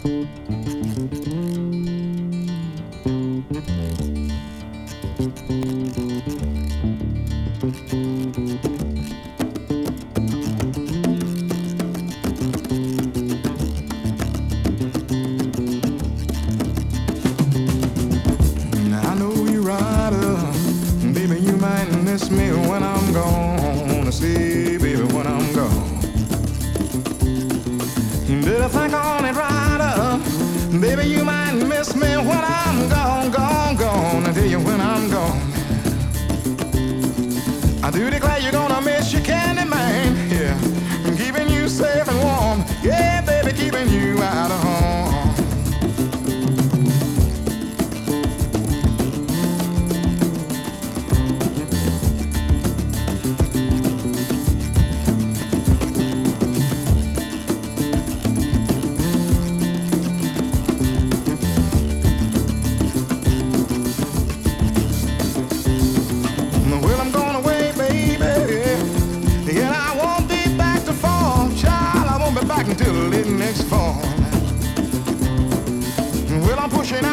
Now I know you rider, baby, you might miss me when I'm gone. See, baby, when I'm gone. Did I think on it, rider? Baby, you might miss me when I'm gone, gone, gone. I tell you when I'm gone. I do declare you're gonna miss your candy man. Yeah, keeping you safe and warm. Yeah, baby, keeping you out of harm. Well, I'm going away, baby. And I won't be back to fall. Child, I won't be back until late next fall. Well, I'm pushing